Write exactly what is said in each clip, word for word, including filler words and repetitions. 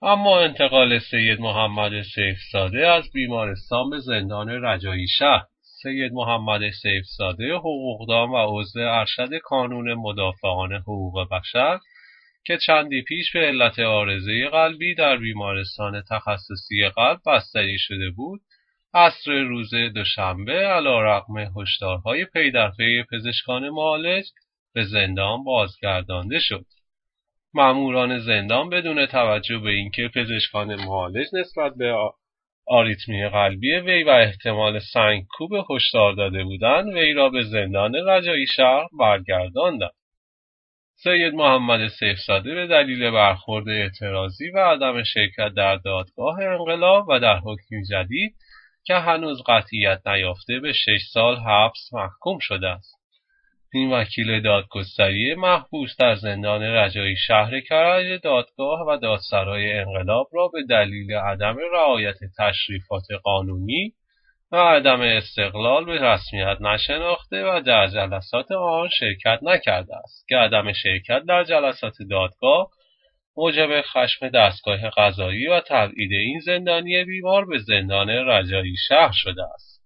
اما انتقال سید محمد سیفزاده از بیمارستان به زندان رجایی شهر. سید محمد سیفزاده حقوقدان و عضو ارشد کانون مدافعان حقوق بشر که چندی پیش به علت عارضه قلبی در بیمارستان تخصصی قلب بستری شده بود، عصر روز دوشنبه علیرغم هشدارهای پی در پی پزشکان معالج به زندان بازگردانده شد. ماموران زندان بدون توجه به اینکه پزشکان معالج نسبت به آریتمی قلبی وی و احتمال سنگکوب هشدار داده بودند، وی را به زندان رجایی شهر برگرداندند. سید محمد سیفزاده به دلیل برخورد اعتراضی و عدم شرکت در دادگاه انقلاب و در حکمی جدید که هنوز قطعیت نیافته به شش سال حبس محکوم شده است. این وکیل دادگستری محبوس در زندان رجایی شهر کرج دادگاه و دادسرای انقلاب را به دلیل عدم رعایت تشریفات قانونی و عدم استقلال به رسمیت نشناخته و در جلسات آن شرکت نکرده است که عدم شرکت در جلسات دادگاه موجب خشم دستگاه قضایی و تبعید این زندانی بیمار به زندان رجایی شهر شده است.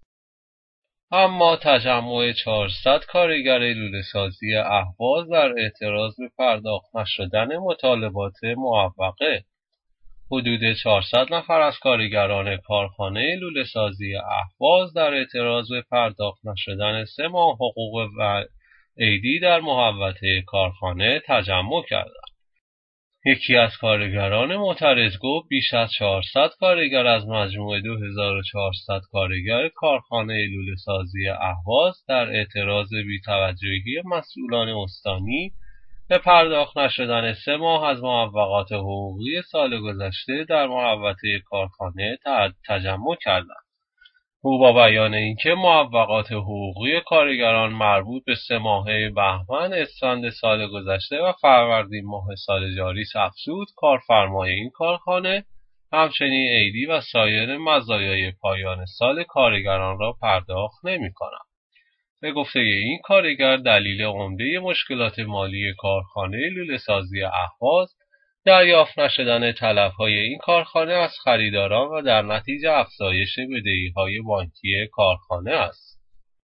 اما تجمع چهارصد کارگر لوله‌سازی اهواز در اعتراض به پرداخت نشدن مطالبات معوقه. حدود چهارصد نفر از کارگران کارخانه لوله‌سازی اهواز در اعتراض به پرداخت نشدن سه ماه حقوق و عیدی در محوطه کارخانه تجمع کردند. یکی از کارگران معترض گفت بیش از چهارصد کارگر از مجموع دو هزار و چهارصد کارگر کارخانه لوله‌سازی اهواز در اعتراض بی‌توجهی مسئولان استانی به پرداخت نشدن سه ماه از معوقات حقوقی سال گذشته در محوطه کارخانه تجمع کردند. او با بیان اینکه معوقات حقوقی کارگران مربوط به سه ماهه بهمن، اسفند سال گذشته و فروردین ماه سال جاری است افزود، کارفرمای این کارخانه همچنین عیدی و سایر مزایای پایان سال کارگران را پرداخت نمی‌کند. به گفته این کارگر دلیل عمده مشکلات مالی کارخانه لوله‌سازی اهواز دریافت نشدن طلب‌های این کارخانه از خریداران و در نتیجه افزایش بدهی‌های بانکی کارخانه است.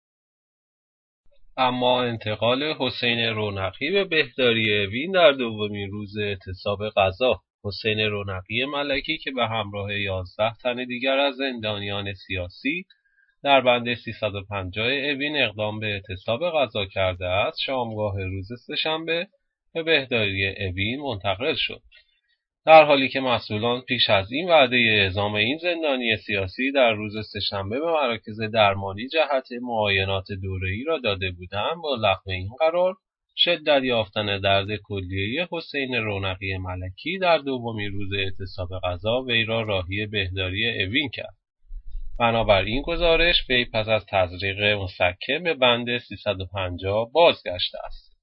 اما انتقال حسین رونقی به بهداری اوین در دومین روز اعتصاب غذا. حسین رونقی ملکی که به همراه یازده تن دیگر از زندانیان سیاسی در بند سیصد و پنجاه اوین اقدام به اعتصاب غذا کرده است، شامگاه روز سه‌شنبه به بهداری اوین منتقل شد، در حالی که مسئولان پیش از این وعده اعزام این زندانی سیاسی در روز سه‌شنبه به مراکز درمانی جهت معاینات دوره‌ای را داده بودند. با لغو این قرار، شدت یافتن درد کلیه حسین رونقی ملکی در دومین روز اعتصاب غذا وی را راهی بهداری اوین کرد. بنابراین گزارش وی پس از تزریق مسکن به بند سیصد و پنجاه بازگشته است.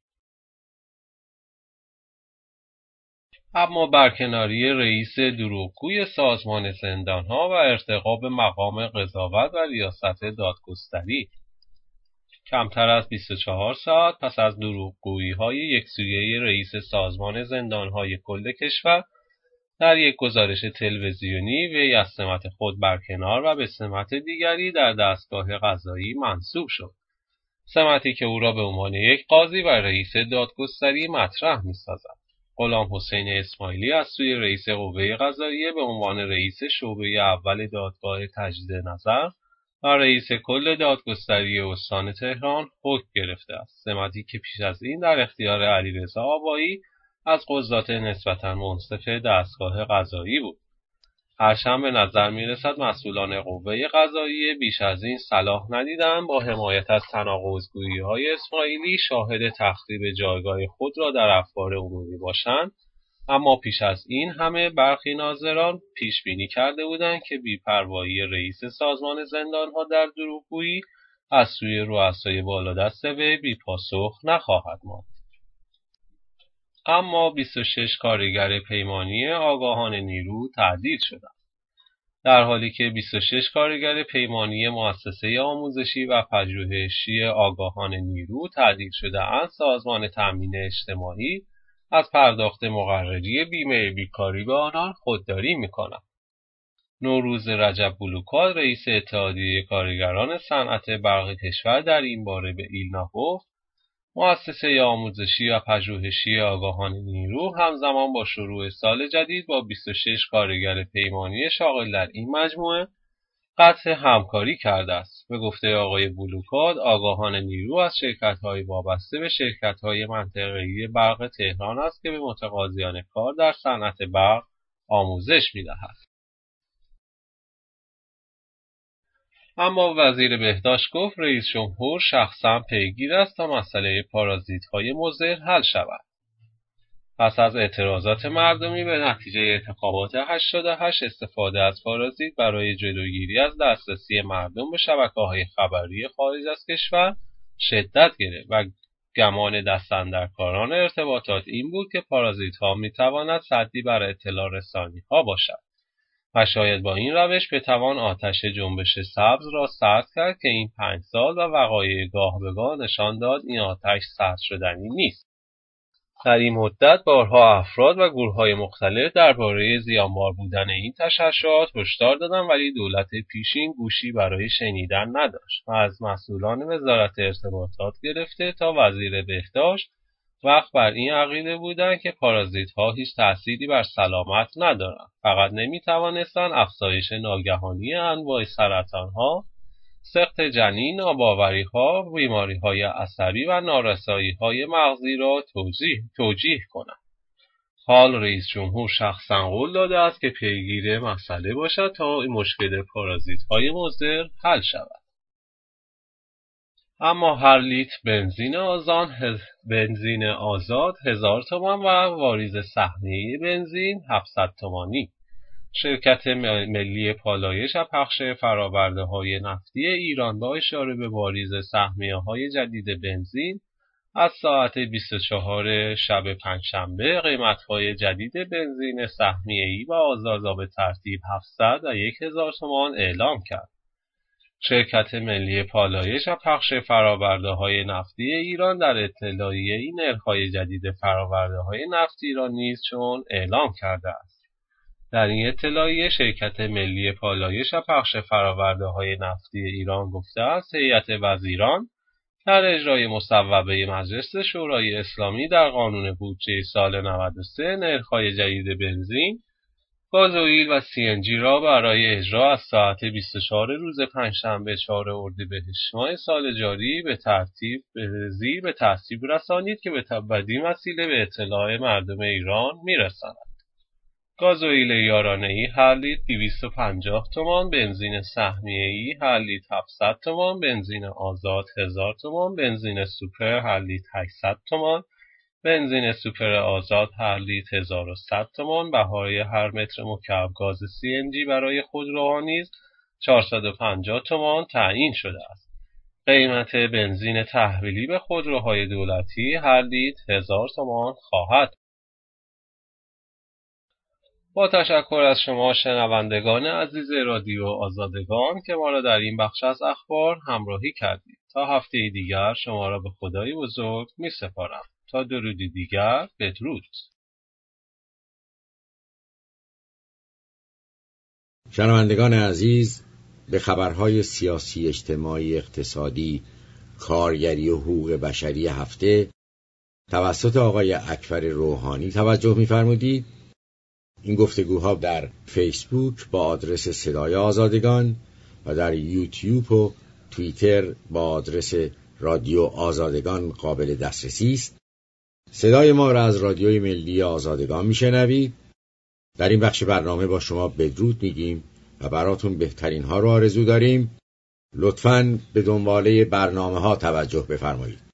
اما برکناری رئیس دروغگوی سازمان زندانها و ارتقا به مقام قضاوت و ریاست دادگستری. کمتر از بیست و چهار ساعت پس از دروغگویی‌های یکسویه رئیس سازمان زندانهای کل کشور در یک گزارش تلویزیونی، وی از سمت خود برکنار و به سمت دیگری در دستگاه قضایی منصوب شد. سمتی که او را به عنوان یک قاضی و رئیس دادگستری مطرح می‌سازد. غلام حسین اسماعیلی از سوی رئیس قوه قضاییه به عنوان رئیس شعبه اول دادگاه تجدید نظر و رئیس کل دادگستری استان تهران حکم گرفته است. سمتی که پیش از این در اختیار علیرضا آبایی از قضات نسبتاً منصف دستگاه قضایی بود. هرچند به نظر می‌رسد مسئولان قوه قضاییه بیش از این صلاح ندیدند با حمایت از تناقض‌گویی‌های اسماعیلی شاهد تخریب جایگاه خود را در افکار عمومی باشند، اما پیش از این همه برخی ناظران پیش بینی کرده بودند که بی‌پروایی رئیس سازمان زندانها در دروغگویی از سوی رؤسای بالادست وی بی‌پاسخ نخواهد ماند. اما بیست و شش کارگر پیمانی آگاهان نیرو تعدیل شدند. در حالی که بیست و شش کارگر پیمانی مؤسسه آموزشی و پژوهشی آگاهان نیرو تعدیل شده اند، سازمان تامین اجتماعی از پرداخت مقرری بیمه بیکاری به آنان خودداری می‌کنم. نوروز رجب بلوکاد، رئیس اتحادیه کارگران صنعت برق کشور، در این باره به ایلنا گفت: مؤسسه آموزشی و پژوهشی آگاهان نیرو همزمان با شروع سال جدید با بیست و شش کارگر پیمانی شاغل در این مجموعه قطع همکاری کرده است. به گفته آقای بلوکاد، آگاهان نیرو از شرکت‌های وابسته به شرکت‌های منطقه‌ای برق تهران است که به متقاضیان کار در صنعت برق آموزش می‌دهد. اما وزیر بهداشت گفت رئیس جمهور شخصا پیگیر است تا مسئله پارازیت‌های مضر حل شود. پس از اعتراضات مردمی به نتیجه انتخابات هشتاد و هشت، استفاده از پارازیت برای جلوگیری از دسترسی مردم به شبکه‌های خبری خارج از کشور شدت گرفت و گمان دستاندرکاران ارتباطات این بود که پارازیت‌ها می‌تواند سدی بر اطلاع رسانی‌ها باشد و شاید با این روش بتوان آتش جنبش سبز را سرد کرد که این پنج سال و وقایع گاه به گاه نشان داد این آتش سرد شدنی نیست. در این مدت بارها افراد و گروه‌های مختلف درباره زیانبار بودن این تشعشعات هشدار دادند، ولی دولت پیشین گوشی برای شنیدن نداشت و از مسئولان وزارت ارتباطات گرفته تا وزیر بهداشت وقت بر این عقیده بودند که پارازیت‌ها هیچ تأثیری بر سلامت ندارند، فقط نمی‌توانستند افزایش ناگهانی انواع سرطان‌ها، سقط جنین، ناباوری‌ها، بیماری‌های عصبی و نارسایی‌های مغزی را توجیه, توجیه کنند. حال رئیس جمهور شخصاً قول داده است که پیگیر مسئله باشد تا این مشکل پارازیت‌های مضر حل شود. اما هر لیتر بنزین آزاد بنزین آزاد هزار تومان و واریز سهمیه‌ای بنزین هفتصد تومانی. شرکت ملی پالایش و پخش فرآورده‌های نفتی ایران با اشاره به واریز سهمیه‌های جدید بنزین از ساعت بیست و چهارم شب پنجشنبه قیمت‌های جدید بنزین سهمیه‌ای و آزاد را به ترتیب هفتصد و هزار تومان اعلام کرد. شرکت ملی پالایش و پخش فرآورده‌های نفتی ایران در اطلاعیه این نرخ‌های جدید فرآورده‌های نفتی را نیز چون اعلام کرده است. در این اطلاعیه شرکت ملی پالایش و پخش فرآورده‌های نفتی ایران گفته است هیئت وزیران در اجرای مصوبه مجلس شورای اسلامی در قانون بودجه سال نود و سه نرخ‌های جدید بنزین، گازوئیل و سی ان جی را برای اجرا از ساعت بیست و چهارم روز پنجشنبه چهارم اردیبهشت ماه سال جاری به ترتیب زیر به تصویب رسانید که به بدین وسیله به اطلاع مردم ایران می‌رساند. گازوئیل یارانه‌ای هر لیتر دویست و پنجاه تومان، بنزین سهمیه‌ای هر لیتر هفتصد تومان، بنزین آزاد هزار تومان، بنزین سوپر هر لیتر هشتصد تومان، بنزین سوپر آزاد هر لیتر هزار و صد تومان. بهای هر متر مکعب گاز سی ان جی برای خودروها نیز چهارصد و پنجاه تومان تعیین شده است. قیمت بنزین تحویلی به خودروهای دولتی هر لیتر هزار تومان خواهد. با تشکر از شما شنوندگان عزیز رادیو آزادگان که ما را در این بخش از اخبار همراهی کردید. تا هفته دیگر شما را به خدای بزرگ می سپارم. تا درودی دیگر، بدرود. شنوندگان عزیز، به خبرهای سیاسی، اجتماعی، اقتصادی، کارگری و حقوق بشری هفته توسط آقای اکبر روحانی توجه می‌فرمودید. این گفتگوها در فیسبوک با آدرس صدای آزادگان و در یوتیوب و توییتر با آدرس رادیو آزادگان قابل دسترسی است. صدای ما را از رادیوی ملی آزادگان میشنوید. در این بخش برنامه با شما بدرود میگیم و براتون بهترین ها رو آرزو داریم. لطفاً به دنباله برنامه ها توجه بفرمایید.